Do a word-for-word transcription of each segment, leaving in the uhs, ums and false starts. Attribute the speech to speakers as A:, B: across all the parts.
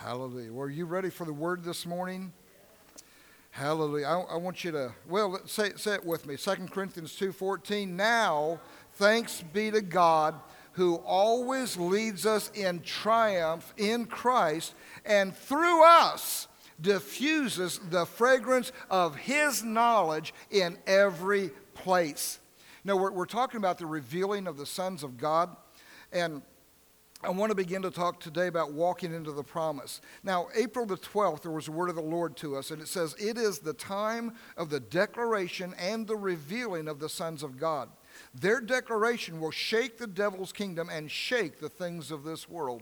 A: Hallelujah. Well, are you ready for the word this morning? Hallelujah. I, I want you to, well, say, say it with me. Second Corinthians two fourteen. Now, thanks be to God who always leads us in triumph in Christ and through us diffuses the fragrance of his knowledge in every place. Now, we're, we're talking about the revealing of the sons of God, and I want to begin to talk today about walking into the promise. Now, April the twelfth, there was a word of the Lord to us, and it says, it is the time of the declaration and the revealing of the sons of God. Their declaration will shake the devil's kingdom and shake the things of this world.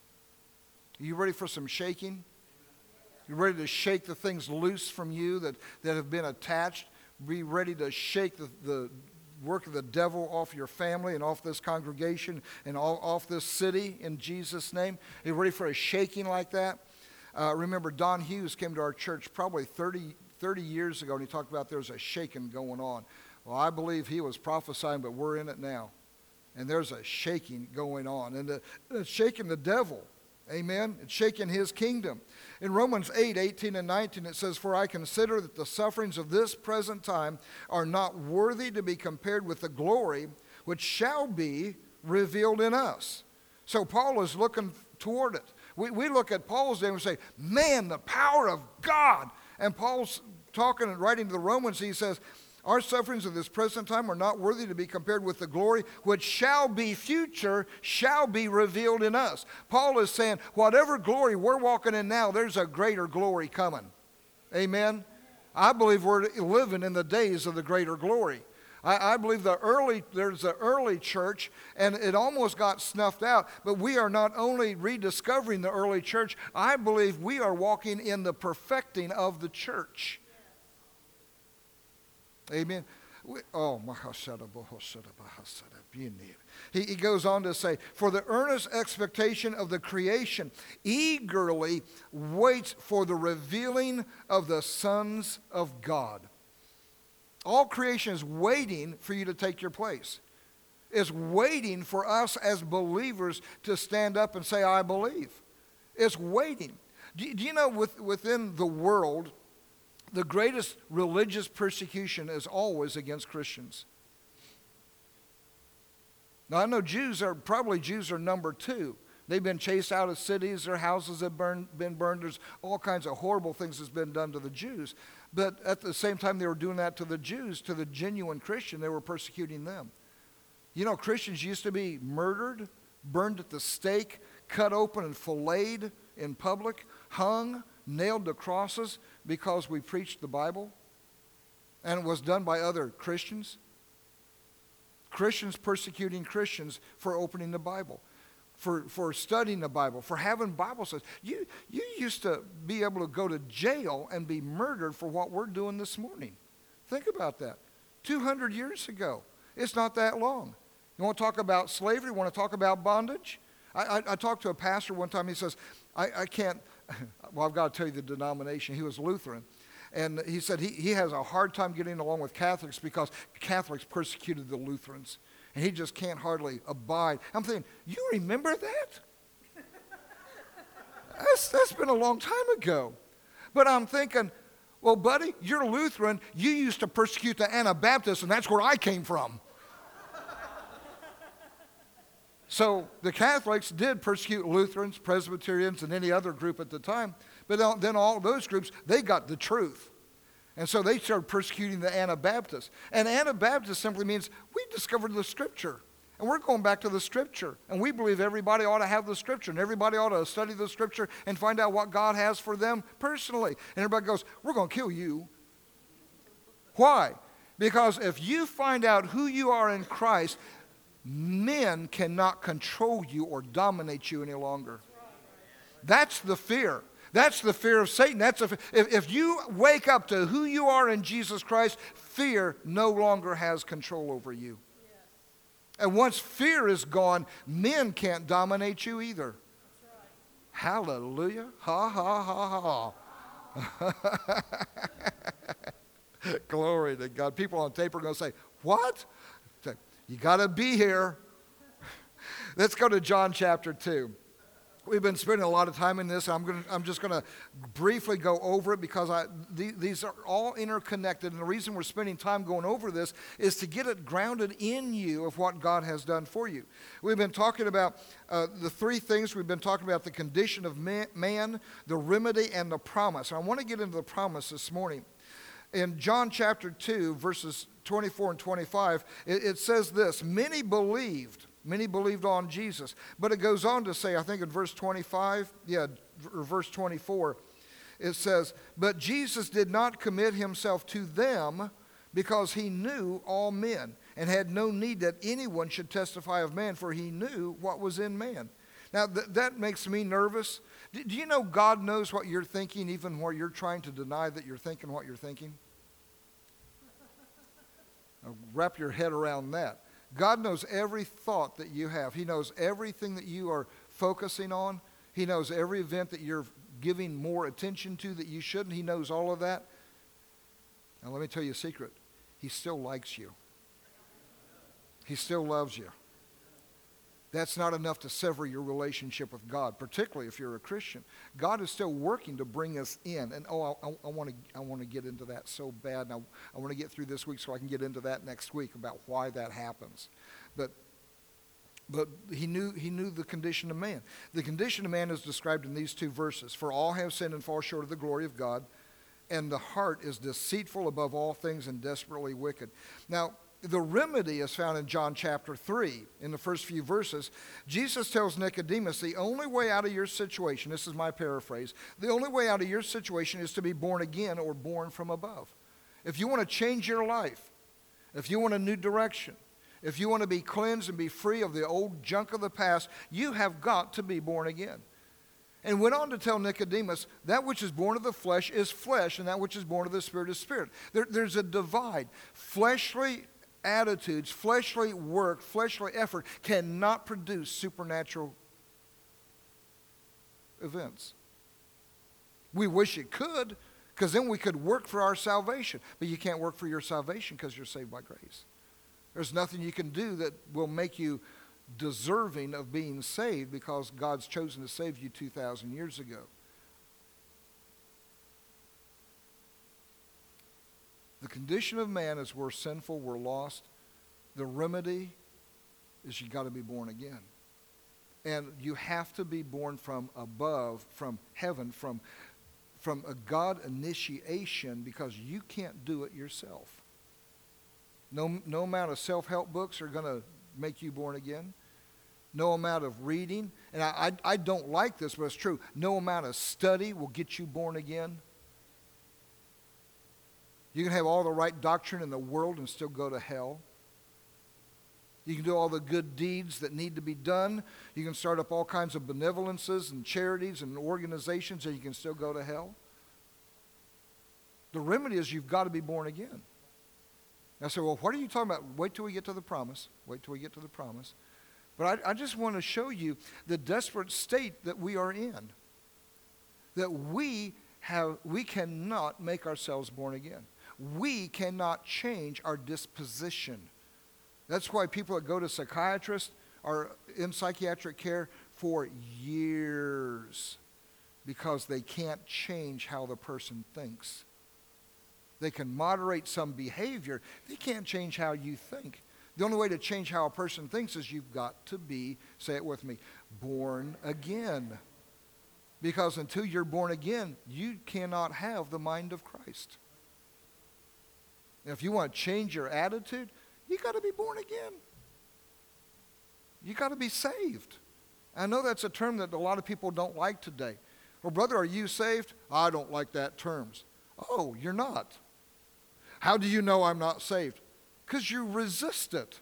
A: Are you ready for some shaking? You ready to shake the things loose from you that, that have been attached? Be ready to shake the, the work of the devil off your family and off this congregation and all, off this city in Jesus' name. Are you ready for a shaking like that? Uh, remember, Don Hughes came to our church probably thirty, thirty years ago, and he talked about there's a shaking going on. Well, I believe he was prophesying, but we're in it now. And there's a shaking going on. And the, it's shaking the devil. Amen? It's shaking his kingdom. In Romans eight, eighteen and nineteen, it says, for I consider that the sufferings of this present time are not worthy to be compared with the glory which shall be revealed in us. So Paul is looking toward it. We, we look at Paul's day and we say, man, the power of God. And Paul's talking and writing to the Romans, he says, our sufferings of this present time are not worthy to be compared with the glory which shall be future, shall be revealed in us. Paul is saying, whatever glory we're walking in now, there's a greater glory coming. Amen? I believe we're living in the days of the greater glory. I, I believe the early there's the early church, and it almost got snuffed out, but we are not only rediscovering the early church, I believe we are walking in the perfecting of the church. Amen. We, oh, he, he goes on to say, for the earnest expectation of the creation eagerly waits for the revealing of the sons of God. All creation is waiting for you to take your place. It's waiting for us as believers to stand up and say, I believe. It's waiting. Do, do you know with, within the world, the greatest religious persecution is always against Christians. Now, I know Jews are, probably Jews are number two. They've been chased out of cities. Their houses have burned, been burned. There's all kinds of horrible things that's been done to the Jews. But at the same time they were doing that to the Jews, to the genuine Christian, they were persecuting them. You know, Christians used to be murdered, burned at the stake, cut open and filleted in public, hung, nailed to crosses because we preached the Bible, and it was done by other Christians. Christians persecuting Christians for opening the Bible, for, for studying the Bible, for having Bible studies. You, you used to be able to go to jail and be murdered for what we're doing this morning. Think about that. two hundred years ago. It's not that long. You want to talk about slavery? You want to talk about bondage? I, I, I talked to a pastor one time. He says, I, I can't, well, I've got to tell you the denomination. He was Lutheran. And he said he, he has a hard time getting along with Catholics because Catholics persecuted the Lutherans. And he just can't hardly abide. I'm thinking, you remember that? That's, that's been a long time ago. But I'm thinking, well, buddy, you're Lutheran. You used to persecute the Anabaptists, and that's where I came from. So the Catholics did persecute Lutherans, Presbyterians, and any other group at the time. But then all those groups, they got the truth. And so they started persecuting the Anabaptists. And Anabaptist simply means we discovered the Scripture. And we're going back to the Scripture. And we believe everybody ought to have the Scripture. And everybody ought to study the Scripture and find out what God has for them personally. And everybody goes, we're going to kill you. Why? Because if you find out who you are in Christ, men cannot control you or dominate you any longer. That's the fear. That's the fear of Satan. That's a, if, if you wake up to who you are in Jesus Christ, fear no longer has control over you. Yes. And once fear is gone, men can't dominate you either. That's right. Hallelujah. Ha, ha, ha, ha. Glory to God. People on tape are going to say, what? You got to be here. Let's go to John chapter two. We've been spending a lot of time in this. I'm going to, I'm just going to briefly go over it because I, the, these are all interconnected. And the reason we're spending time going over this is to get it grounded in you of what God has done for you. We've been talking about uh, the three things. We've been talking about the condition of man, man, the remedy, and the promise. And I want to get into the promise this morning. In John chapter two, verses twenty-four and twenty-five, it, it says this: many believed. Many believed on Jesus. But it goes on to say, I think in verse twenty-five, yeah, or verse twenty-four, it says, but Jesus did not commit himself to them because he knew all men and had no need that anyone should testify of man, for he knew what was in man. Now, th- that makes me nervous. D- do you know God knows what you're thinking even where you're trying to deny that you're thinking what you're thinking? Now, wrap your head around that. God knows every thought that you have. He knows everything that you are focusing on. He knows every event that you're giving more attention to that you shouldn't. He knows all of that. Now let me tell you a secret. He still likes you. He still loves you. That's not enough to sever your relationship with God, particularly if you're a Christian. God is still working to bring us in. And oh, I, I want to I want to get into that so bad. And I, I want to get through this week so I can get into that next week about why that happens. But but he knew he knew the condition of man. The condition of man is described in these two verses. For all have sinned and fall short of the glory of God, and the heart is deceitful above all things and desperately wicked. Now, the remedy is found in John chapter three. In the first few verses, Jesus tells Nicodemus, the only way out of your situation, this is my paraphrase, the only way out of your situation is to be born again or born from above. If you want to change your life, if you want a new direction, if you want to be cleansed and be free of the old junk of the past, you have got to be born again. And went on to tell Nicodemus, that which is born of the flesh is flesh, and that which is born of the spirit is spirit. There, there's a divide. Fleshly attitudes, fleshly work, fleshly effort cannot produce supernatural events. We wish it could, because then we could work for our salvation. But you can't work for your salvation because you're saved by grace. There's nothing you can do that will make you deserving of being saved because God's chosen to save you two thousand years ago. The condition of man is we're sinful, we're lost. The remedy is you got to be born again. And you have to be born from above, from heaven, from, from a God initiation, because you can't do it yourself. No, no amount of self-help books are going to make you born again. No amount of reading, and I, I, I don't like this, but it's true. No amount of study will get you born again. You can have all the right doctrine in the world and still go to hell. You can do all the good deeds that need to be done. You can start up all kinds of benevolences and charities and organizations, and you can still go to hell. The remedy is you've got to be born again. I say, well, what are you talking about? Wait till we get to the promise. Wait till we get to the promise. But I, I just want to show you the desperate state that we are in. That we have, we cannot make ourselves born again. We cannot change our disposition. That's why people that go to psychiatrists are in psychiatric care for years, because they can't change how the person thinks. They can moderate some behavior. They can't change how you think. The only way to change how a person thinks is you've got to be, say it with me, born again. Because until you're born again, you cannot have the mind of Christ. If you want to change your attitude, you got to be born again. You got to be saved. I know that's a term that a lot of people don't like today. Well, brother, are you saved? I don't like that term. Oh, you're not. How do you know I'm not saved? Because you resist it.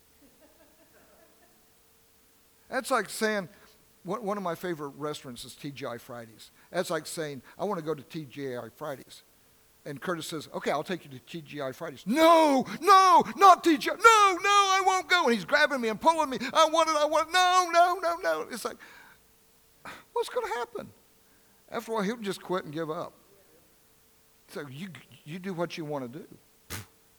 A: That's like saying, one of my favorite restaurants is T G I Fridays. That's like saying, I want to go to T G I Fridays. And Curtis says, okay, I'll take you to T G I Fridays. No, no, not T G I. No, no, I won't go. And he's grabbing me and pulling me. I want it, I want it. No, no, no, no. It's like, what's going to happen? After a while, he'll just quit and give up. So you, you do what you want to do.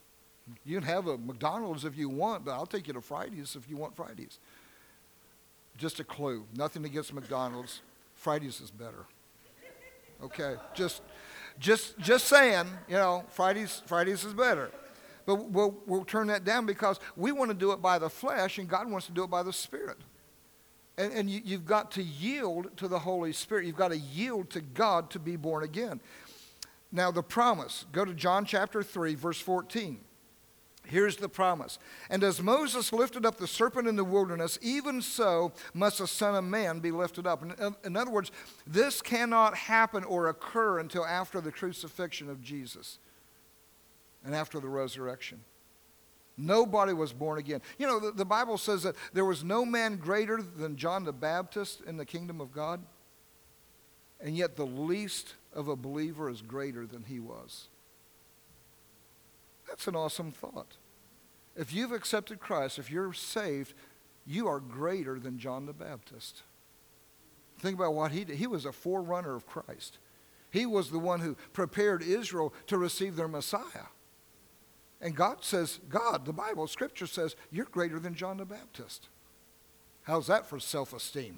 A: You can have a McDonald's if you want, but I'll take you to Fridays if you want Fridays. Just a clue. Nothing against McDonald's. Fridays is better. Okay, just, just, just saying. You know, Fridays, Fridays is better. But we'll, we'll turn that down because we want to do it by the flesh, and God wants to do it by the Spirit. And, and you, you've got to yield to the Holy Spirit. You've got to yield to God to be born again. Now, the promise. Go to John chapter three, verse fourteen. Here's the promise. And as Moses lifted up the serpent in the wilderness, even so must the Son of Man be lifted up. In, in other words, this cannot happen or occur until after the crucifixion of Jesus and after the resurrection. Nobody was born again. You know, the, the Bible says that there was no man greater than John the Baptist in the kingdom of God, and yet the least of a believer is greater than he was. That's an awesome thought. If you've accepted Christ, if you're saved, you are greater than John the Baptist. Think about what he did. He was a forerunner of Christ. He was the one who prepared Israel to receive their Messiah. And God says, God, the Bible, Scripture says, you're greater than John the Baptist. How's that for self-esteem?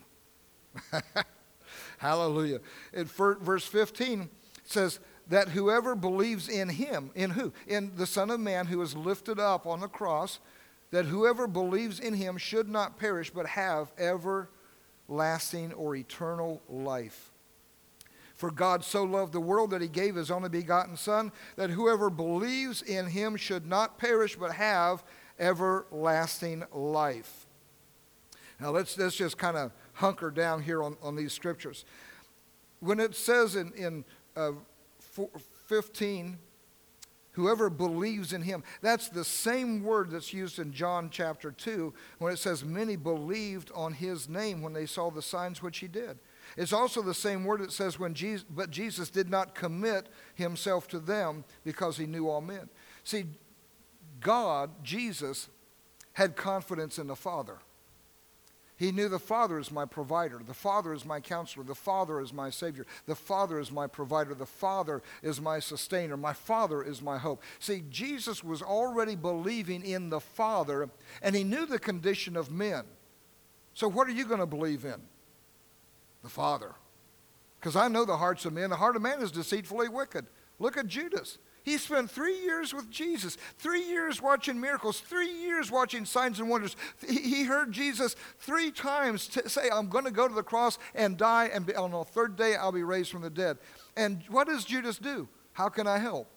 A: Hallelujah. In verse fifteen, it says that whoever believes in him, in who? In the Son of Man who is lifted up on the cross, that whoever believes in him should not perish but have everlasting or eternal life. For God so loved the world that he gave his only begotten Son, that whoever believes in him should not perish but have everlasting life. Now let's, let's just kind of hunker down here on, on these scriptures. When it says in, in uh, fifteen, whoever believes in him, that's the same word that's used in John chapter two when it says many believed on his name when they saw the signs which he did. It's also the same word that says, when Jesus, but Jesus did not commit himself to them because he knew all men. See, God, Jesus, had confidence in the Father. He knew the Father is my provider. The Father is my counselor. The Father is my Savior. The Father is my provider. The Father is my sustainer. My Father is my hope. See, Jesus was already believing in the Father, and he knew the condition of men. So what are you going to believe in? The Father. Because I know the hearts of men. The heart of man is deceitfully wicked. Look at Judas. He spent three years with Jesus, three years watching miracles, three years watching signs and wonders. He heard Jesus three times t- say, I'm going to go to the cross and die, and be, on the third day I'll be raised from the dead. And what does Judas do? How can I help?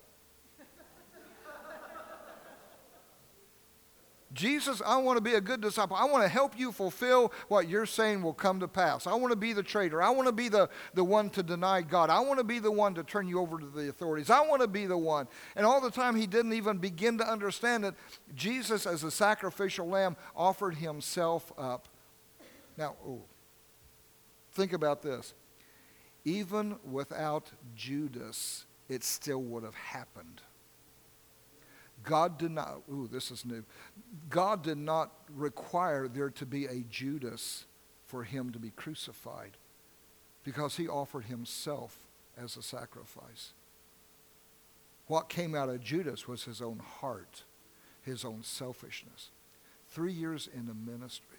A: Jesus, I want to be a good disciple. I want to help you fulfill what you're saying will come to pass. I want to be the traitor. I want to be the, the one to deny God. I want to be the one to turn you over to the authorities. I want to be the one. And all the time he didn't even begin to understand that Jesus, as a sacrificial lamb, offered himself up. Now, ooh, think about this. Even without Judas, it still would have happened. God did not, ooh, this is new. God did not require there to be a Judas for him to be crucified because he offered himself as a sacrifice. What came out of Judas was his own heart, his own selfishness. Three years in the ministry.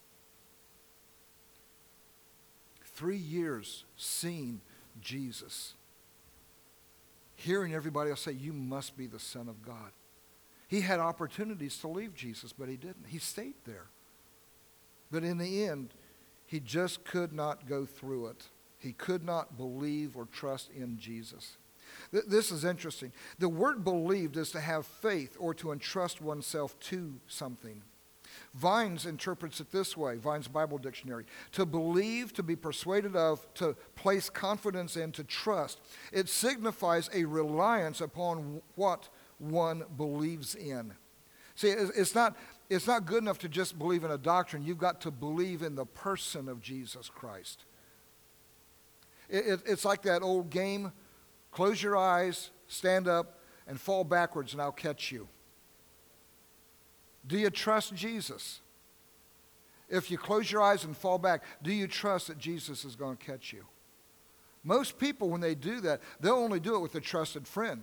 A: Three years seeing Jesus. Hearing everybody else say, you must be the Son of God. He had opportunities to leave Jesus, but he didn't. He stayed there. But in the end, he just could not go through it. He could not believe or trust in Jesus. Th- this is interesting. The word believed is to have faith or to entrust oneself to something. Vines interprets it this way, Vines Bible Dictionary. To believe, to be persuaded of, to place confidence in, to trust. It signifies a reliance upon what one believes in. See, it's not, it's not good enough to just believe in a doctrine. You've got to believe in the person of Jesus Christ. It, it, it's like that old game, close your eyes, stand up, and fall backwards, and I'll catch you. Do you trust Jesus? If you close your eyes and fall back, do you trust that Jesus is going to catch you? Most people, when they do that, they'll only do it with a trusted friend.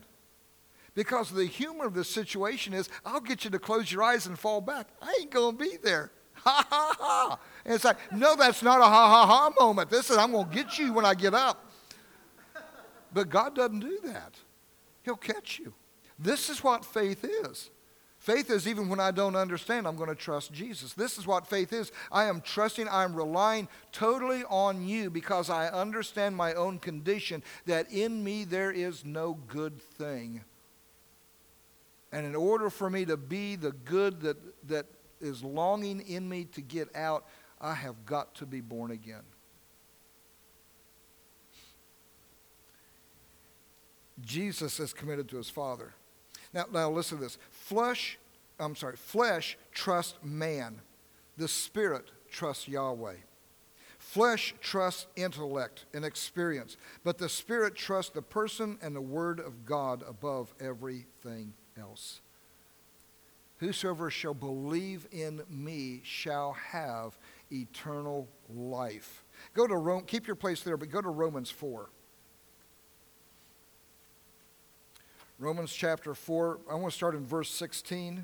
A: Because the humor of the situation is, I'll get you to close your eyes and fall back. I ain't going to be there. Ha ha ha. And it's like, no, that's not a ha ha ha moment. This is, I'm going to get you when I get up. But God doesn't do that. He'll catch you. This is what faith is. Faith is even when I don't understand, I'm going to trust Jesus. This is what faith is. I am trusting, I'm relying totally on you because I understand my own condition, that in me there is no good thing. And in order for me to be the good that, that is longing in me to get out, I have got to be born again. Jesus is committed to his Father. Now, now listen to this. Flesh, I'm sorry, flesh trusts man. The Spirit trusts Yahweh. Flesh trusts intellect and experience, but the Spirit trusts the person and the Word of God above everything else. Whosoever shall believe in me shall have eternal life. Go to Rome, keep your place there, but go to Romans four. Romans chapter four, I want to start in verse sixteen.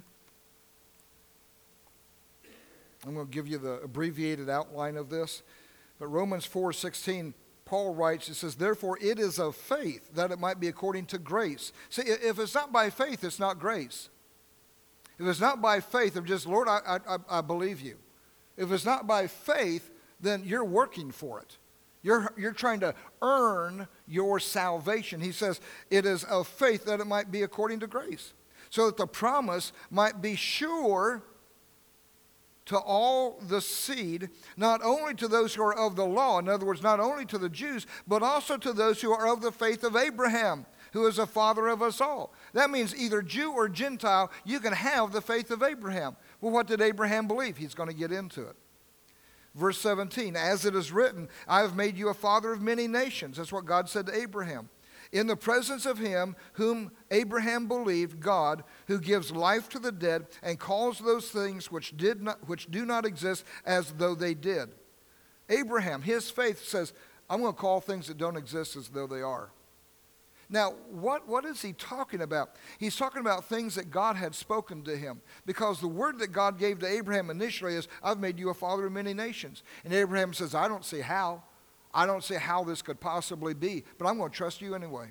A: I'm going to give you the abbreviated outline of this. But Romans four sixteen, Paul writes, it says, therefore it is of faith that it might be according to grace. See, if it's not by faith, it's not grace. If it's not by faith of just, Lord, I, I, I believe you. If it's not by faith, then you're working for it. You're, you're trying to earn your salvation. He says, it is of faith that it might be according to grace. So that the promise might be sure to all the seed, not only to those who are of the law, in other words, not only to the Jews, but also to those who are of the faith of Abraham, who is the father of us all. That means either Jew or Gentile, you can have the faith of Abraham. Well, what did Abraham believe? He's going to get into it. Verse seventeen, as it is written, I have made you a father of many nations. That's what God said to Abraham. In the presence of him whom Abraham believed, God, who gives life to the dead and calls those things which did not, which do not exist as though they did. Abraham, his faith says, I'm going to call things that don't exist as though they are. Now, what, what is he talking about? He's talking about things that God had spoken to him. Because the word that God gave to Abraham initially is, I've made you a father of many nations. And Abraham says, I don't see how. I don't see how this could possibly be, but I'm going to trust you anyway.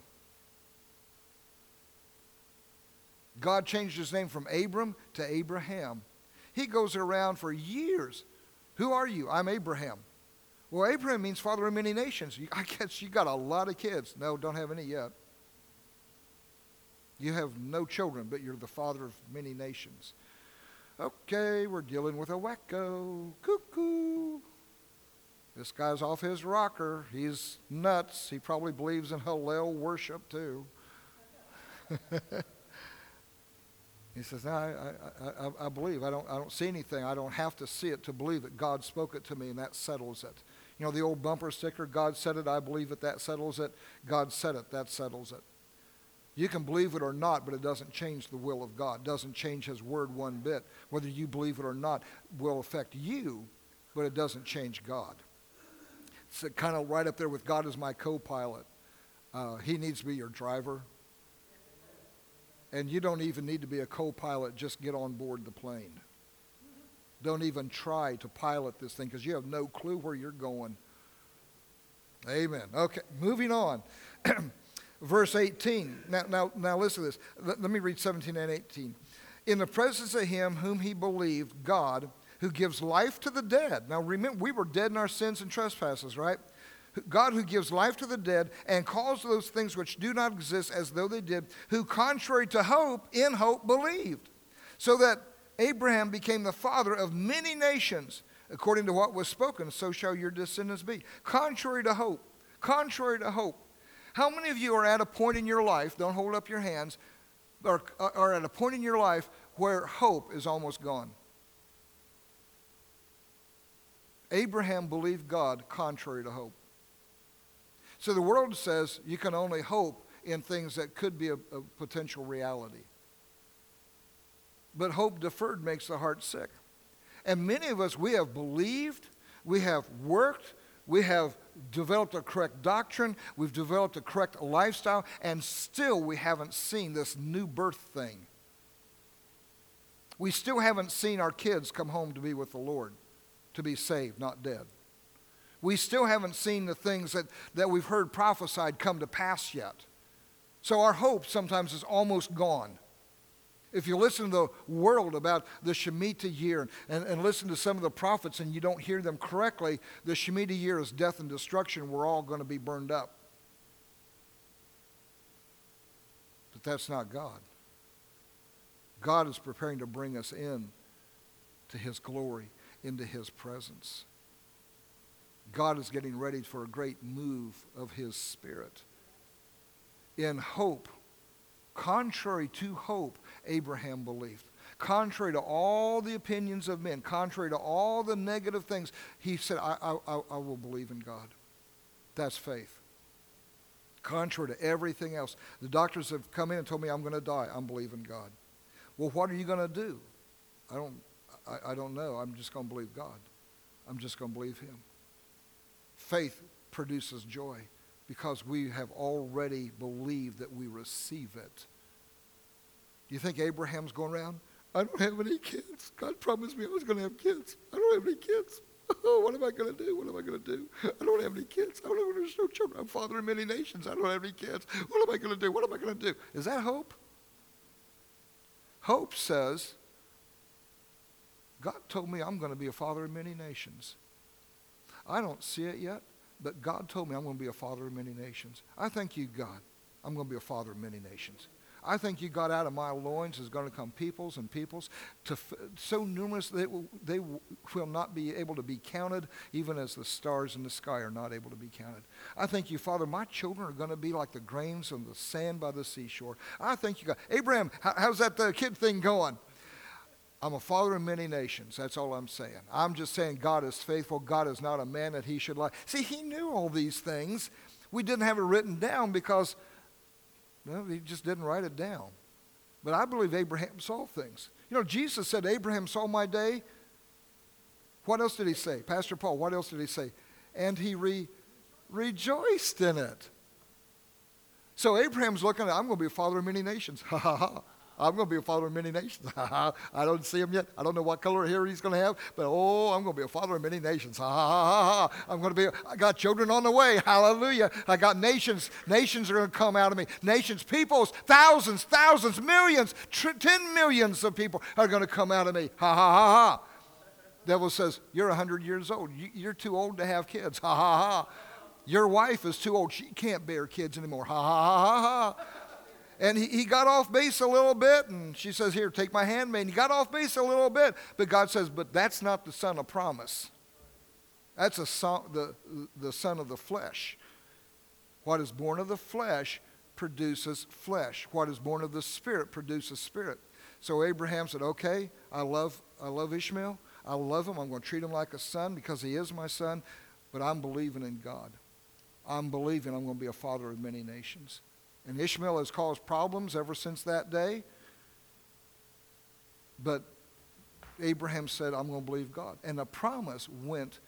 A: God changed his name from Abram to Abraham. He goes around for years. Who are you? I'm Abraham. Well, Abraham means father of many nations. I guess you got a lot of kids. No, don't have any yet. You have no children, but you're the father of many nations. Okay, we're dealing with a wacko. Cuckoo. This guy's off his rocker. He's nuts. He probably believes in Hallel worship too. He says, no, I, I, I, I believe. I don't, I don't see anything. I don't have to see it to believe it. God spoke it to me, and that settles it. You know the old bumper sticker, God said it, I believe it, that settles it. God said it, that settles it. You can believe it or not, but it doesn't change the will of God. It doesn't change his word one bit. Whether you believe it or not will affect you, but it doesn't change God. It's kind of right up there with God as my co-pilot. Uh, he needs to be your driver. And you don't even need to be a co-pilot. Just get on board the plane. Don't even try to pilot this thing because you have no clue where you're going. Amen. Okay, moving on. Verse eighteen. Now, now, now listen to this. Let, let me read seventeen and eighteen. In the presence of him whom he believed, God, who gives life to the dead. Now remember, we were dead in our sins and trespasses, right? God who gives life to the dead and calls those things which do not exist as though they did, who contrary to hope, in hope believed. So that Abraham became the father of many nations, according to what was spoken, so shall your descendants be. Contrary to hope. Contrary to hope. How many of you are at a point in your life, don't hold up your hands, are, are at a point in your life where hope is almost gone? Abraham believed God contrary to hope. So the world says you can only hope in things that could be a, a potential reality. But hope deferred makes the heart sick. And many of us, we have believed, we have worked, we have developed a correct doctrine, we've developed a correct lifestyle, and still we haven't seen this new birth thing. We still haven't seen our kids come home to be with the Lord, to be saved, not dead. We still haven't seen the things that, that we've heard prophesied come to pass yet. So our hope sometimes is almost gone. If you listen to the world about the Shemitah year and, and listen to some of the prophets and you don't hear them correctly, the Shemitah year is death and destruction. We're all going to be burned up. But that's not God. God is preparing to bring us in to his glory, into his presence. God is getting ready for a great move of his Spirit. In hope, contrary to hope, Abraham believed. Contrary to all the opinions of men, contrary to all the negative things, he said, I, I, I will believe in God. That's faith. Contrary to everything else. The doctors have come in and told me I'm going to die. I'm believing God. Well, what are you going to do? I don't, I, I don't know. I'm just going to believe God. I'm just going to believe him. Faith produces joy because we have already believed that we receive it. Do you think Abraham's going around? I don't have any kids. God promised me I was going to have kids. I don't have any kids. Oh, what am I going to do? What am I going to do? I don't have any kids. I don't have there's no children. I'm father of many nations. I don't have any kids. What am I going to do? What am I going to do? Is that hope? Hope says, God told me I'm going to be a father of many nations. I don't see it yet, but God told me I'm going to be a father of many nations. I thank you, God. I'm going to be a father of many nations. I think you got out of my loins is going to come peoples and peoples, to f- so numerous that they will, they will not be able to be counted, even as the stars in the sky are not able to be counted. I thank you, Father, my children are going to be like the grains on the sand by the seashore. I thank you, God. Abraham, how, how's that uh, kid thing going? I'm a father of many nations. That's all I'm saying. I'm just saying God is faithful. God is not a man that he should lie. See, he knew all these things. We didn't have it written down because well, he just didn't write it down. But I believe Abraham saw things. You know, Jesus said, Abraham saw my day. What else did he say? Pastor Paul, what else did he say? And he re- rejoiced in it. So Abraham's looking at, I'm going to be a father of many nations. Ha ha ha. I'm going to be a father of many nations. I don't see him yet. I don't know what color hair he's going to have, but oh, I'm going to be a father of many nations. Ha, ha, ha, ha. I'm going to be, I got children on the way. Hallelujah. I got nations. Nations are going to come out of me. Nations, peoples, thousands, thousands, millions, tr- ten millions of people are going to come out of me. Ha, ha, ha, ha. Devil says, you're one hundred years old. You, you're too old to have kids. Ha, ha, ha. Your wife is too old. She can't bear kids anymore. Ha, ha, ha, ha, ha. And he, he got off base a little bit, and she says, here, take my handmaid. And he got off base a little bit, but God says, but that's not the son of promise. That's a son, the, the son of the flesh. What is born of the flesh produces flesh. What is born of the spirit produces spirit. So Abraham said, okay, I love, I love Ishmael. I love him. I'm going to treat him like a son because he is my son, but I'm believing in God. I'm believing I'm going to be a father of many nations. And Ishmael has caused problems ever since that day. But Abraham said, I'm going to believe God. And the promise went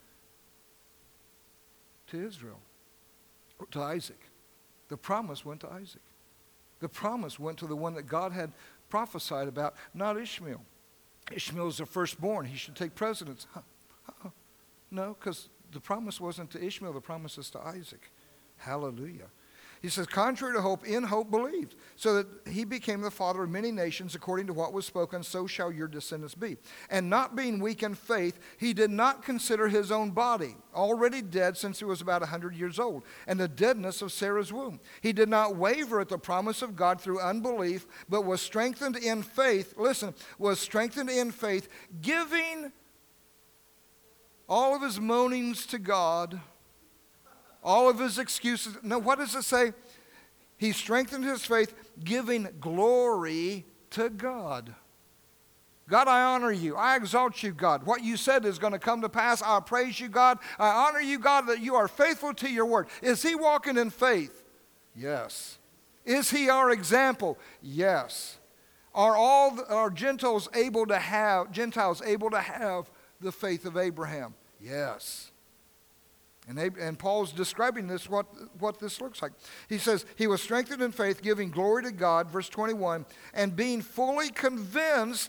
A: to Israel, to Isaac. The promise went to Isaac. The promise went to the one that God had prophesied about, not Ishmael. Ishmael is the firstborn. He should take precedence. Huh. Huh. No, because the promise wasn't to Ishmael. The promise is to Isaac. Hallelujah. He says, contrary to hope, in hope believed, so that he became the father of many nations, according to what was spoken, so shall your descendants be. And not being weak in faith, he did not consider his own body, already dead since he was about a hundred years old, and the deadness of Sarah's womb. He did not waver at the promise of God through unbelief, but was strengthened in faith, listen, was strengthened in faith, giving all of his moanings to God, all of his excuses. No, what does it say? He strengthened his faith, giving glory to God. God, I honor you. I exalt you, God. What you said is going to come to pass. I praise you, God. I honor you, God, that you are faithful to your word. Is he walking in faith? Yes. Is he our example? Yes. Are all the, are Gentiles able to have Gentiles able to have the faith of Abraham? Yes. And, and Paul's describing this, what, what this looks like. He says, he was strengthened in faith, giving glory to God, verse twenty-one, and being fully convinced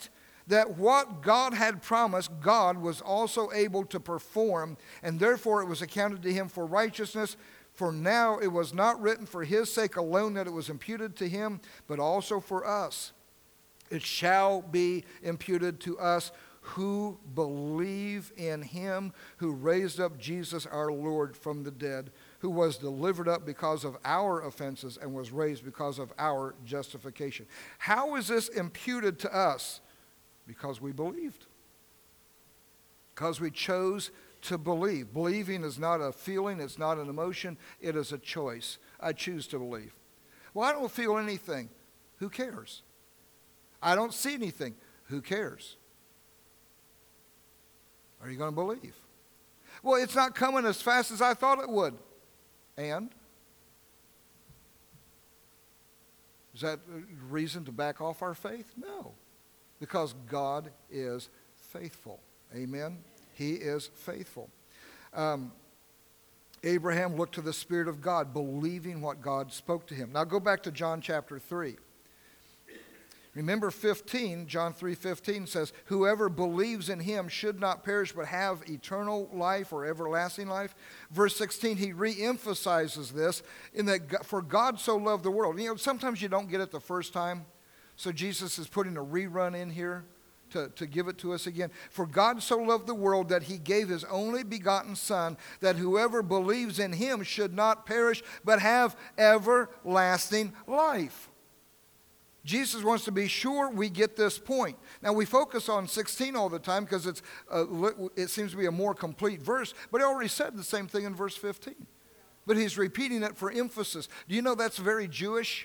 A: that what God had promised, God was also able to perform, and therefore it was accounted to him for righteousness. For now it was not written for his sake alone that it was imputed to him, but also for us. It shall be imputed to us who believe in him who raised up Jesus our Lord from the dead, who was delivered up because of our offenses and was raised because of our justification. How is this imputed to us? Because we believed. Because we chose to believe. Believing is not a feeling, it's not an emotion, it is a choice. I choose to believe. Well, I don't feel anything. Who cares? I don't see anything. Who cares? Are you going to believe? Well, it's not coming as fast as I thought it would. And? Is that a reason to back off our faith? No. Because God is faithful. Amen? He is faithful. Um, Abraham looked to the Spirit of God, believing what God spoke to him. Now go back to John chapter three. Remember fifteen, John three fifteen says, whoever believes in him should not perish but have eternal life or everlasting life. Verse sixteen, he re-emphasizes this in that for God so loved the world. You know, sometimes you don't get it the first time, so Jesus is putting a rerun in here to, to give it to us again. For God so loved the world that he gave his only begotten Son, that whoever believes in him should not perish but have everlasting life. Jesus wants to be sure we get this point. Now, we focus on sixteen all the time because it's a, it seems to be a more complete verse, but he already said the same thing in verse fifteen. But he's repeating it for emphasis. Do you know that's very Jewish?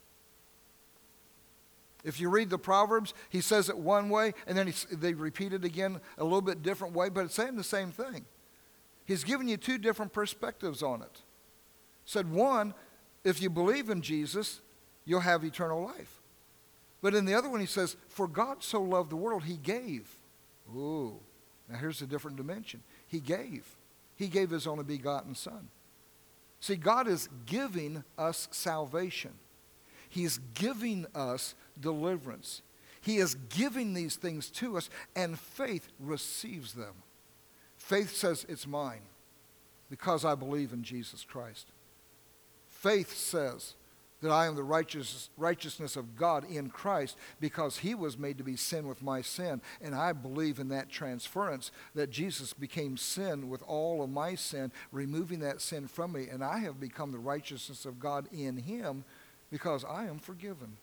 A: If you read the Proverbs, he says it one way, and then he, they repeat it again a little bit different way, but it's saying the same thing. He's giving you two different perspectives on it. Said one, if you believe in Jesus, you'll have eternal life. But in the other one, he says, for God so loved the world, he gave. Ooh, now here's a different dimension. He gave. He gave his only begotten Son. See, God is giving us salvation. He's giving us deliverance. He is giving these things to us, and faith receives them. Faith says, it's mine because I believe in Jesus Christ. Faith says that I am the righteous, righteousness of God in Christ because he was made to be sin with my sin. And I believe in that transference that Jesus became sin with all of my sin, removing that sin from me. And I have become the righteousness of God in him because I am forgiven.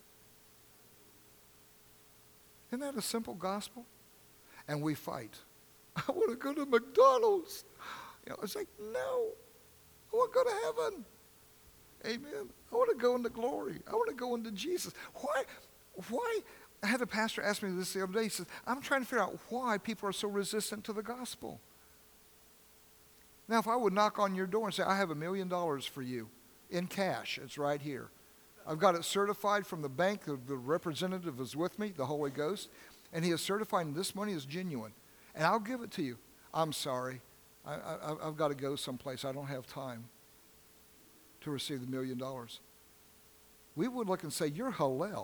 A: Isn't that a simple gospel? And we fight. I want to go to McDonald's. You know, it's like, no. I want to go to heaven. Amen. I want to go into glory. I want to go into Jesus. Why? Why? I had a pastor ask me this the other day. He says, I'm trying to figure out why people are so resistant to the gospel. Now, if I would knock on your door and say, I have a million dollars for you in cash, it's right here. I've got it certified from the bank. The, the representative is with me, the Holy Ghost, and he is certifying this money is genuine. And I'll give it to you. I'm sorry. I, I, I've got to go someplace. I don't have time to receive the million dollars. We would look and say, you're Hallel.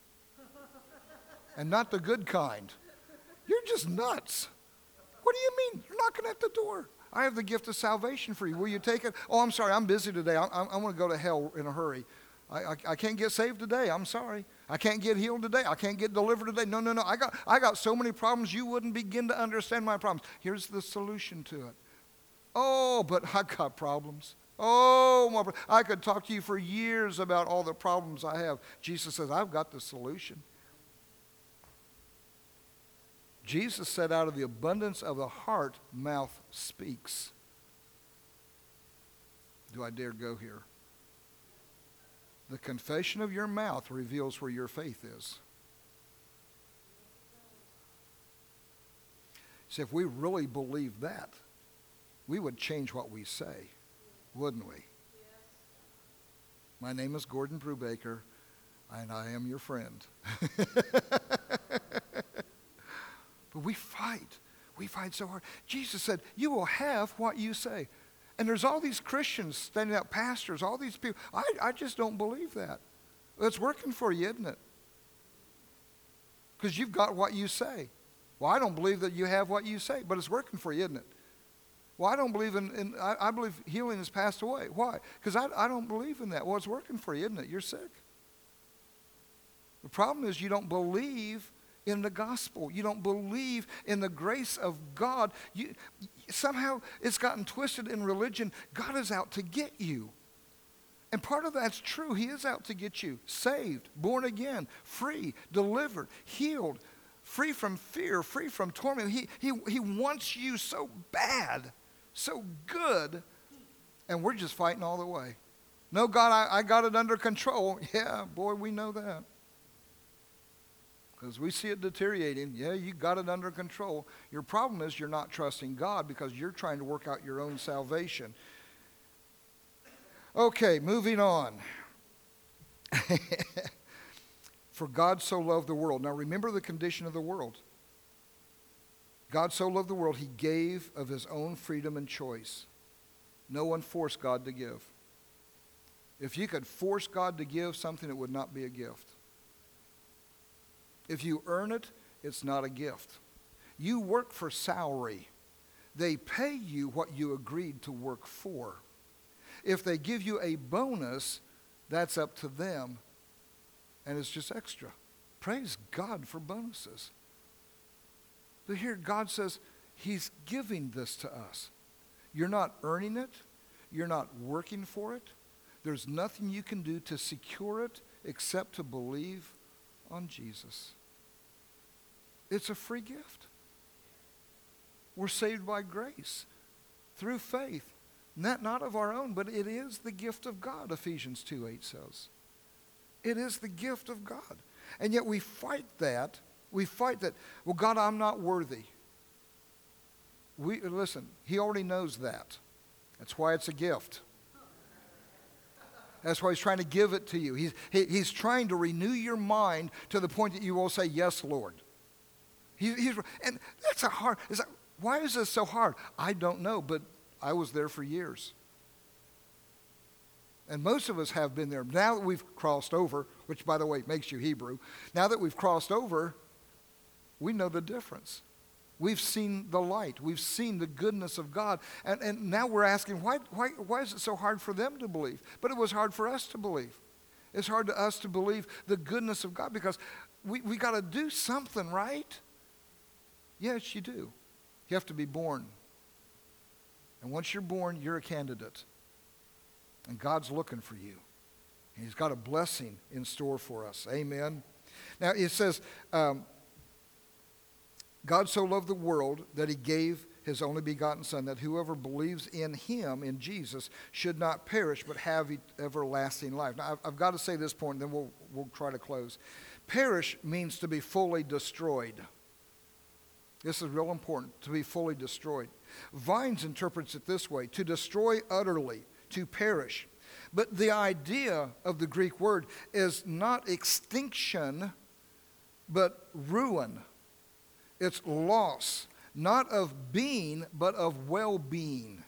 A: And not the good kind. You're just nuts. What do you mean? You're knocking at the door. I have the gift of salvation for you. Will you take it? Oh, I'm sorry. I'm busy today. I, I, I want to go to hell in a hurry. I, I, I can't get saved today. I'm sorry. I can't get healed today. I can't get delivered today. No, no, no. I got, I got so many problems you wouldn't begin to understand my problems. Here's the solution to it. Oh, but I got problems. Oh, my, I could talk to you for years about all the problems I have. Jesus says, I've got the solution. Jesus said, out of the abundance of the heart, mouth speaks. Do I dare go here? The confession of your mouth reveals where your faith is. See, if we really believe that, we would change what we say, wouldn't we? Yes. My name is Gordon Brubaker, and I am your friend. But we fight. We fight so hard. Jesus said, you will have what you say. And there's all these Christians standing out, pastors, all these people. I, I just don't believe that. It's working for you, isn't it? Because you've got what you say. Well, I don't believe that you have what you say, but it's working for you, isn't it? Well, I don't believe in, in I, I believe healing has passed away. Why? Because I, I don't believe in that. Well, it's working for you, isn't it? You're sick. The problem is you don't believe in the gospel. You don't believe in the grace of God. You, somehow it's gotten twisted in religion. God is out to get you. And part of that's true. He is out to get you saved, born again, free, delivered, healed, free from fear, free from torment. He, he, he wants you so bad, so good, and we're just fighting all the way. No, God, I, I got it under control. Yeah, boy, we know that. Because we see it deteriorating. Yeah, you got it under control. Your problem is you're not trusting God because you're trying to work out your own salvation. Okay, moving on. For God so loved the world. Now remember the condition of the world. God so loved the world, he gave of his own freedom and choice. No one forced God to give. If you could force God to give something, it would not be a gift. If you earn it, it's not a gift. You work for salary. They pay you what you agreed to work for. If they give you a bonus, that's up to them, and it's just extra. Praise God for bonuses. But here God says he's giving this to us. You're not earning it. You're not working for it. There's nothing you can do to secure it except to believe on Jesus. It's a free gift. We're saved by grace through faith. Not, not of our own, but it is the gift of God, Ephesians two eight says. It is the gift of God. And yet we fight that. We fight that, well, God, I'm not worthy. We, listen, he already knows that. That's why it's a gift. That's why he's trying to give it to you. He's, he, he's trying to renew your mind to the point that you will say, yes, Lord. He, he's, and that's a hard, it's like, why is this so hard? I don't know, but I was there for years. And most of us have been there. Now that we've crossed over, which, by the way, makes you Hebrew, now that we've crossed over, we know the difference. We've seen the light. We've seen the goodness of God. And, and now we're asking, why, why, why is it so hard for them to believe? But it was hard for us to believe. It's hard to us to believe the goodness of God because we, we got to do something, right? Yes, you do. You have to be born. And once you're born, you're a candidate. And God's looking for you. And he's got a blessing in store for us. Amen. Now it says, um, God so loved the world that he gave his only begotten Son, that whoever believes in him, in Jesus, should not perish but have everlasting life. Now I've, I've got to say this point, and then we'll, we'll try to close. Perish means to be fully destroyed. This is real important, to be fully destroyed. Vines interprets it this way, to destroy utterly, to perish. But the idea of the Greek word is not extinction, but ruin. It's loss, not of being, but of well-being.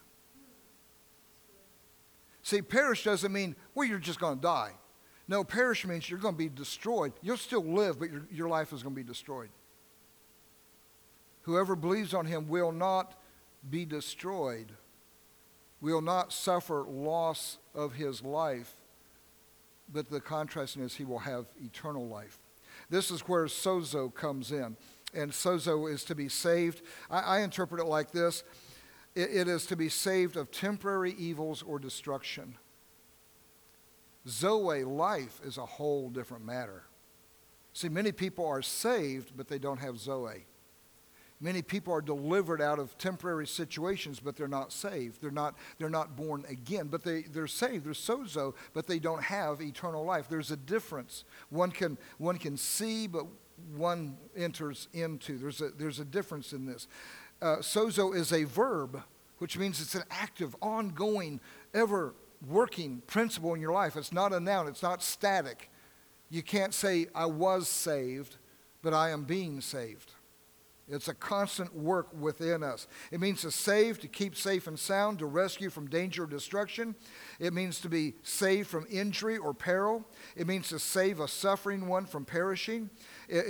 A: See, perish doesn't mean, well, you're just going to die. No, perish means you're going to be destroyed. You'll still live, but your, your life is going to be destroyed. Whoever believes on him will not be destroyed, will not suffer loss of his life, but the contrast is he will have eternal life. This is where sozo comes in. And sozo is to be saved. I, I interpret it like this. It, it is to be saved of temporary evils or destruction. Zoe, life, is a whole different matter. See, many people are saved, but they don't have Zoe. Many people are delivered out of temporary situations, but they're not saved. They're not, they're not born again. But they, they're saved. They're sozo, but they don't have eternal life. There's a difference. One can, one can see, but one enters into. There's a, there's a difference in this. Uh, sozo is a verb, which means it's an active, ongoing, ever-working principle in your life. It's not a noun. It's not static. You can't say, I was saved, but I am being saved. It's a constant work within us. It means to save, to keep safe and sound, to rescue from danger or destruction. It means to be saved from injury or peril. It means to save a suffering one from perishing. It's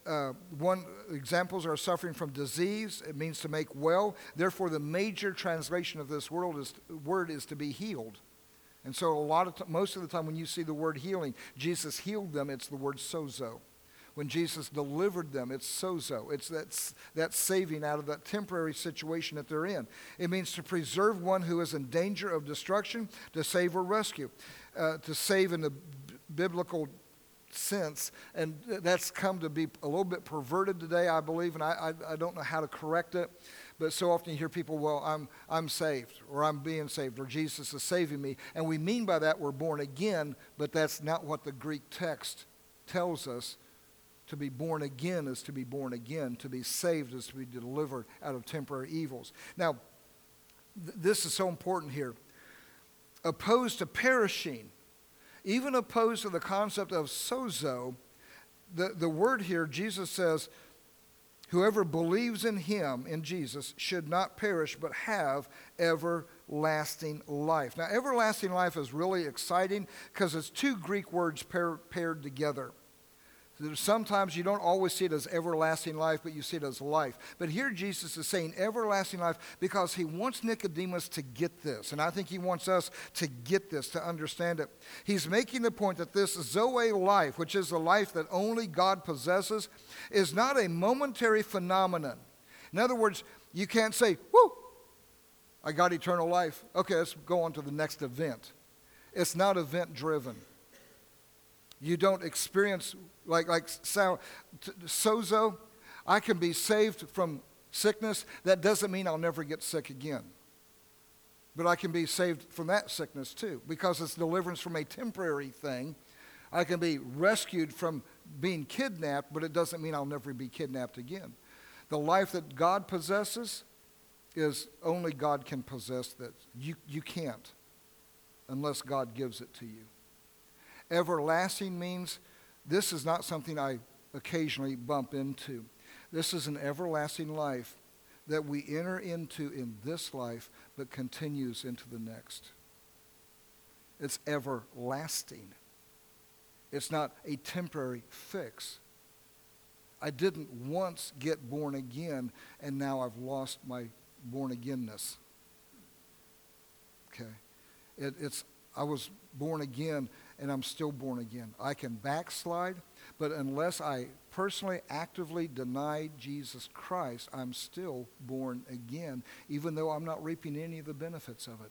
A: uh, one examples are suffering from disease. It means to make well. Therefore, the major translation of this world is, word is to be healed. And so a lot of t- most of the time when you see the word healing, Jesus healed them, it's the word sozo. When Jesus delivered them, it's sozo. It's that, that saving out of that temporary situation that they're in. It means to preserve one who is in danger of destruction, to save or rescue. Uh, to save in the b- biblical sense, and that's come to be a little bit perverted today, I believe, and I, I, I don't know how to correct it. But so often you hear people, well, I'm, I'm saved, or I'm being saved, or Jesus is saving me. And we mean by that we're born again, but that's not what the Greek text tells us. To be born again is to be born again. To be saved is to be delivered out of temporary evils. Now, th- this is so important here. Opposed to perishing, even opposed to the concept of sozo, the, the word here, Jesus says, whoever believes in him, in Jesus, should not perish but have everlasting life. Now, everlasting life is really exciting because it's two Greek words pair, paired together. Sometimes you don't always see it as everlasting life, but you see it as life. But here Jesus is saying everlasting life because he wants Nicodemus to get this. And I think he wants us to get this, to understand it. He's making the point that this Zoe life, which is the life that only God possesses, is not a momentary phenomenon. In other words, you can't say, whoo, I got eternal life. Okay, let's go on to the next event. It's not event driven. You don't experience, like, like so, sozo, I can be saved from sickness. That doesn't mean I'll never get sick again. But I can be saved from that sickness too, because it's deliverance from a temporary thing. I can be rescued from being kidnapped, but it doesn't mean I'll never be kidnapped again. The life that God possesses is only God can possess that. You, you can't unless God gives it to you. Everlasting means this is not something I occasionally bump into. This is an everlasting life that we enter into in this life but continues into the next. It's everlasting. It's not a temporary fix. I didn't once get born again and now I've lost my born againness. Okay. It, it's I was born again and I'm still born again. I can backslide, but unless I personally, actively deny Jesus Christ, I'm still born again, even though I'm not reaping any of the benefits of it.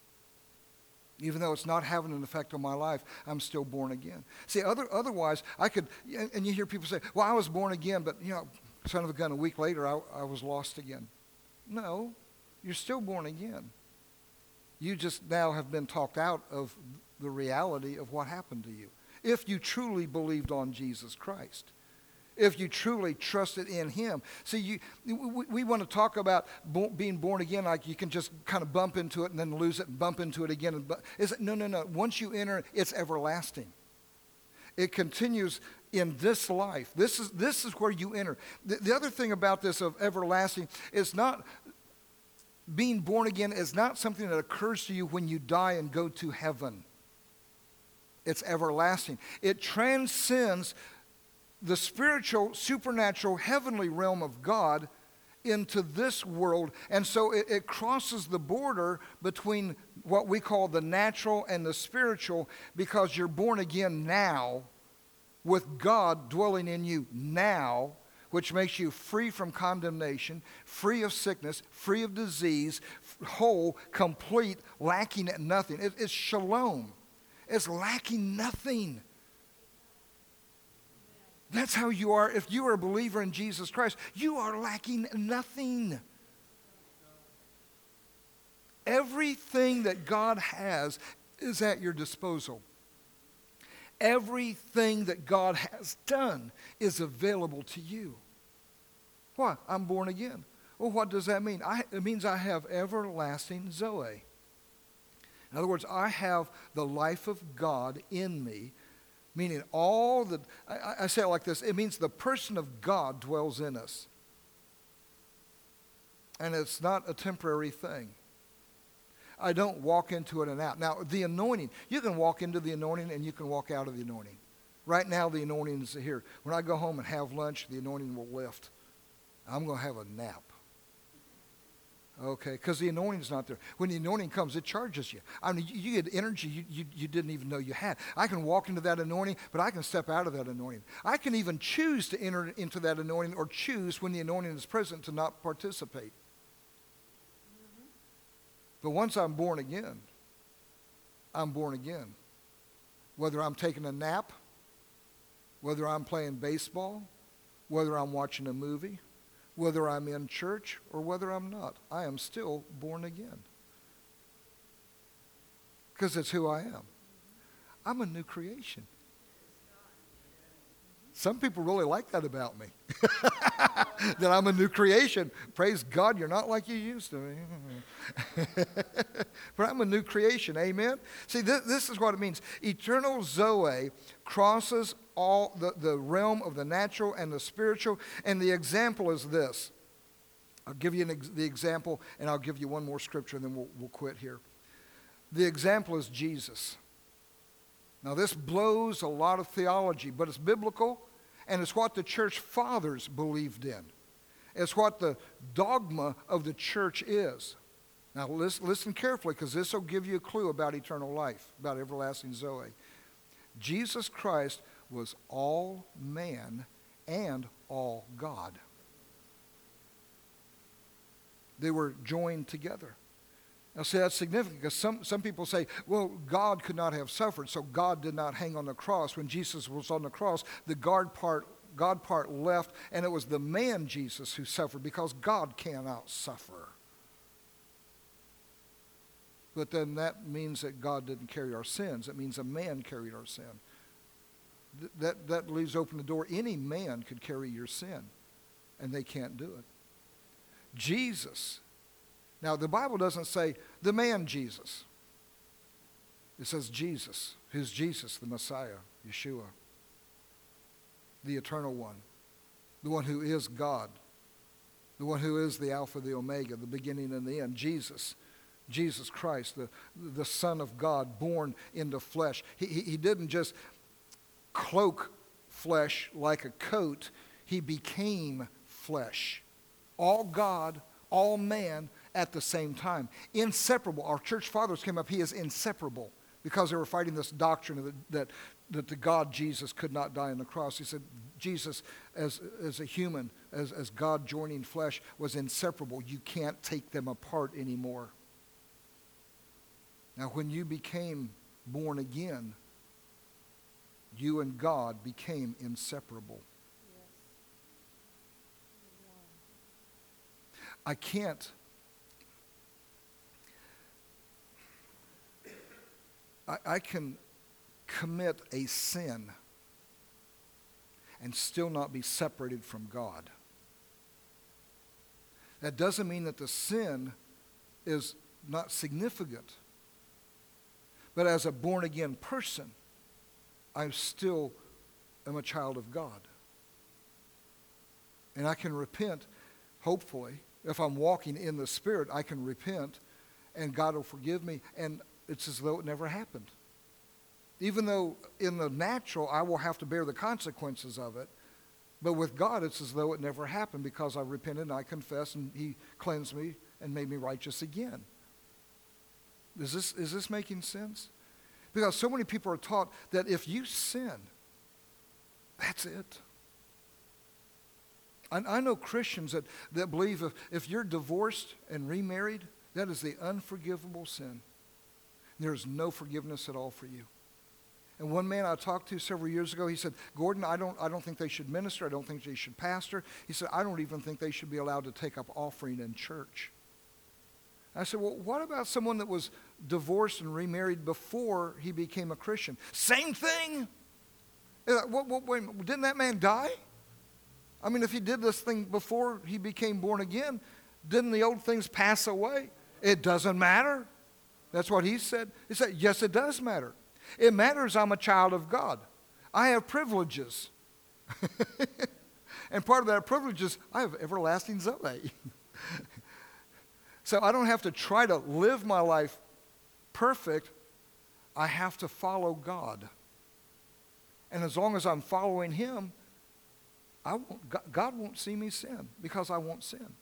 A: Even though it's not having an effect on my life, I'm still born again. See, other, otherwise, I could, and you hear people say, well, I was born again, but, you know, son of a gun, a week later, I, I was lost again. No, you're still born again. You just now have been talked out of the reality of what happened to you. If you truly believed on Jesus Christ. If you truly trusted in him. See, you, we, we want to talk about bo- being born again like you can just kind of bump into it and then lose it and bump into it again. And bu- is it, no, no, no. Once you enter, it's everlasting. It continues in this life. This is, this is where you enter. The, the other thing about this of everlasting is not... Being born again is not something that occurs to you when you die and go to heaven. It's everlasting. It transcends the spiritual, supernatural, heavenly realm of God into this world. And so it, it crosses the border between what we call the natural and the spiritual, because you're born again now with God dwelling in you now, which makes you free from condemnation, free of sickness, free of disease, whole, complete, lacking at nothing. It, it's shalom. It's lacking nothing. That's how you are. If you are a believer in Jesus Christ, you are lacking nothing. Everything that God has is at your disposal. Everything that God has done is available to you. Why? I'm born again. Well, what does that mean? I, it means I have everlasting Zoe. In other words, I have the life of God in me, meaning all the, I, I say it like this, it means the person of God dwells in us. And it's not a temporary thing. I don't walk into it and out. Now, the anointing, you can walk into the anointing and you can walk out of the anointing. Right now, the anointing is here. When I go home and have lunch, the anointing will lift. I'm going to have a nap. Okay, because the anointing is not there. When the anointing comes, it charges you. I mean, you, you get energy you, you, you didn't even know you had. I can walk into that anointing, but I can step out of that anointing. I can even choose to enter into that anointing or choose when the anointing is present to not participate. Mm-hmm. But once I'm born again, I'm born again. Whether I'm taking a nap, whether I'm playing baseball, whether I'm watching a movie, whether I'm in church or whether I'm not, I am still born again. Because it's who I am. I'm a new creation. Some people really like that about me. That I'm a new creation. Praise God, you're not like you used to be. But I'm a new creation, amen? See, this, this is what it means. Eternal Zoe crosses all the, the realm of the natural and the spiritual, and the example is this. I'll give you an ex- the example, and I'll give you one more scripture, and then we'll, we'll quit here. The example is Jesus. Now, this blows a lot of theology, but it's biblical, and it's what the church fathers believed in. It's what the dogma of the church is. Now, listen, listen carefully, because this will give you a clue about eternal life, about everlasting Zoe. Jesus Christ was all man and all God. They were joined together. Now, see, that's significant because some, some people say, well, God could not have suffered, so God did not hang on the cross. When Jesus was on the cross, the God part, God part left, and it was the man Jesus who suffered because God cannot suffer. But then that means that God didn't carry our sins. It means a man carried our sin. Th- that, that leaves open the door. Any man could carry your sin, and they can't do it. Jesus. Now, the Bible doesn't say the man Jesus. It says Jesus. Who's Jesus? The Messiah, Yeshua. The eternal one. The one who is God. The one who is the Alpha, the Omega, the beginning and the end. Jesus. Jesus Christ, the, the Son of God, born into flesh. He, he, he didn't just cloak flesh like a coat. He became flesh. All God, all man, at the same time. Inseparable. Our church fathers came up, he is inseparable because they were fighting this doctrine that, that, that the God Jesus could not die on the cross. He said Jesus as, as a human, as, as God joining flesh, was inseparable. You can't take them apart anymore. Now, when you became born again, you and God became inseparable. Yes. I can't I, I can commit a sin and still not be separated from God. That doesn't mean that the sin is not significant. But as a born-again person, I still am a child of God. And I can repent, hopefully. If I'm walking in the Spirit, I can repent, and God will forgive me, and it's as though it never happened. Even though in the natural, I will have to bear the consequences of it, but with God, it's as though it never happened because I repented and I confessed, and he cleansed me and made me righteous again. Is this, is this making sense? Because so many people are taught that if you sin, that's it. I, I know Christians that, that believe if, if you're divorced and remarried, that is the unforgivable sin. There's no forgiveness at all for you. And one man I talked to several years ago, he said, Gordon, I don't, I don't think they should minister. I don't think they should pastor. He said, I don't even think they should be allowed to take up offering in church. I said, well, what about someone that was divorced and remarried before he became a Christian? Same thing. What, what, wait, didn't that man die? I mean, if he did this thing before he became born again, didn't the old things pass away? It doesn't matter. That's what he said. He said, yes, it does matter. It matters I'm a child of God. I have privileges. And part of that privilege is I have everlasting Zoe. So I don't have to try to live my life perfect. I have to follow God. And as long as I'm following him, I won't, God won't see me sin because I won't sin.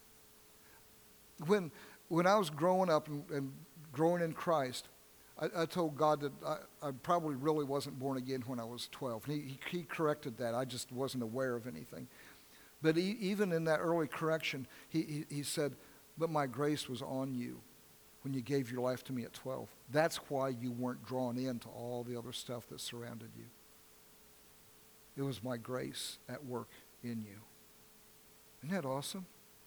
A: When, when I was growing up and, and growing in Christ, I, I told God that I, I probably really wasn't born again when I was twelve. And he, he, he corrected that. I just wasn't aware of anything. But he, even in that early correction, he, he, he said, but my grace was on you when you gave your life to me at twelve. That's why you weren't drawn into all the other stuff that surrounded you. It was my grace at work in you. Isn't that awesome?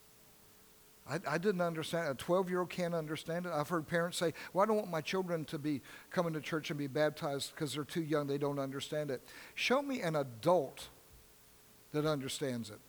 A: I, I didn't understand it. A twelve-year-old can't understand it. I've heard parents say, well, I don't want my children to be coming to church and be baptized because they're too young. They don't understand it. Show me an adult that understands it.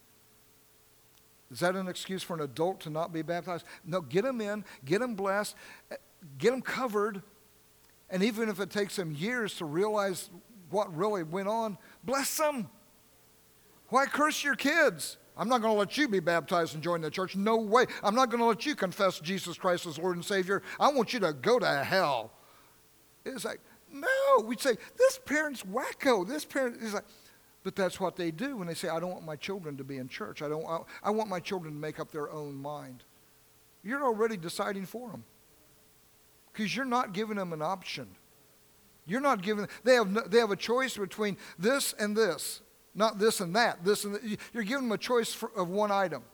A: Is that an excuse for an adult to not be baptized? No, get them in, get them blessed, get them covered, and even if it takes them years to realize what really went on, bless them. Why curse your kids? I'm not going to let you be baptized and join the church. No way. I'm not going to let you confess Jesus Christ as Lord and Savior. I want you to go to hell. It's like, no. We'd say, this parent's wacko. This parent is like, but that's what they do when they say, I don't want my children to be in church. I don't. I, I want my children to make up their own mind. You're already deciding for them because you're not giving them an option. You're not giving. They have. No, they have a choice between this and this, not this and that. This and that. You're giving them a choice for, of one item.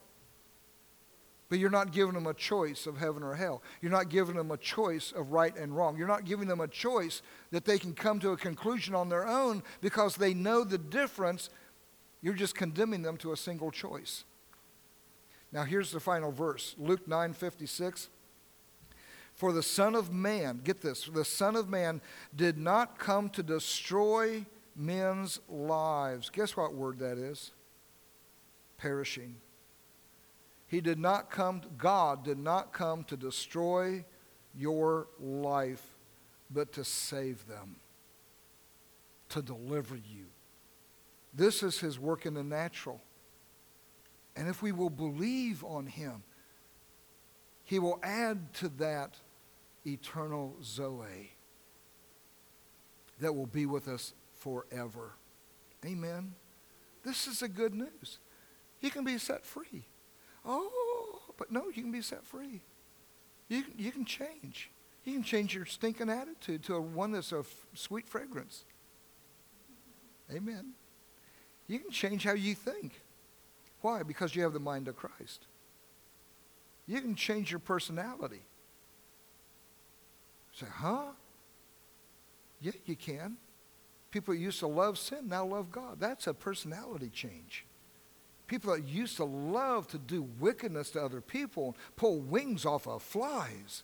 A: But you're not giving them a choice of heaven or hell. You're not giving them a choice of right and wrong. You're not giving them a choice that they can come to a conclusion on their own because they know the difference. You're just condemning them to a single choice. Now here's the final verse. Luke nine fifty-six. For the Son of Man, get this, the Son of Man did not come to destroy men's lives. Guess what word that is? Perishing. He did not come, God did not come to destroy your life, but to save them, to deliver you. This is his work in the natural. And if we will believe on him, he will add to that eternal Zoe that will be with us forever. Amen. This is the good news. You can be set free. Oh, but no, you can be set free. You can, you can change. You can change your stinking attitude to a one that's of sweet fragrance. Amen. You can change how you think. Why? Because you have the mind of Christ. You can change your personality. Say, huh? Yeah, you can. People that used to love sin now love God. That's a personality change. People that used to love to do wickedness to other people and pull wings off of flies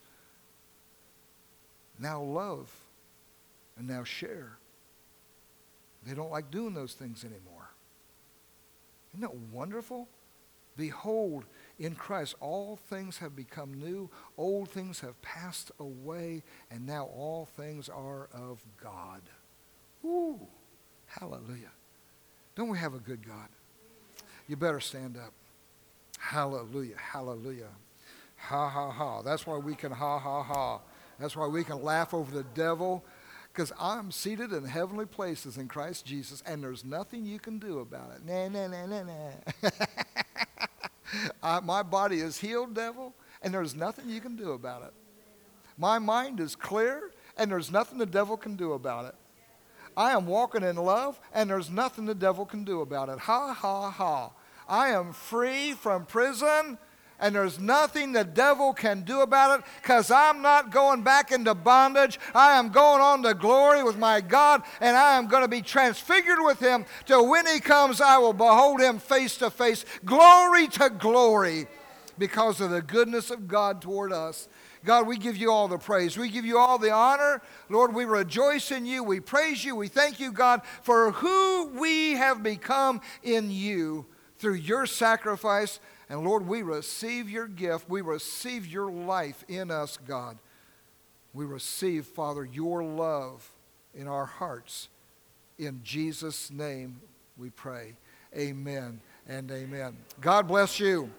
A: now love and now share. They don't like doing those things anymore. Isn't that wonderful? Behold, in Christ all things have become new, old things have passed away, and now all things are of God. Ooh, hallelujah. Don't we have a good God? You better stand up. Hallelujah, hallelujah. Ha, ha, ha. That's why we can ha, ha, ha. That's why we can laugh over the devil, because I'm seated in heavenly places in Christ Jesus, and there's nothing you can do about it. Nah, nah, nah, nah, nah. uh, my body is healed, devil, and there's nothing you can do about it. My mind is clear, and there's nothing the devil can do about it. I am walking in love, and there's nothing the devil can do about it. Ha, ha, ha. I am free from prison, and there's nothing the devil can do about it, because I'm not going back into bondage. I am going on to glory with my God, and I am going to be transfigured with him till when he comes, I will behold him face to face. Glory to glory, because of the goodness of God toward us. God, we give you all the praise. We give you all the honor. Lord, we rejoice in you. We praise you. We thank you, God, for who we have become in you through your sacrifice. And Lord, we receive your gift. We receive your life in us, God. We receive, Father, your love in our hearts. In Jesus' name we pray. Amen and amen. God bless you.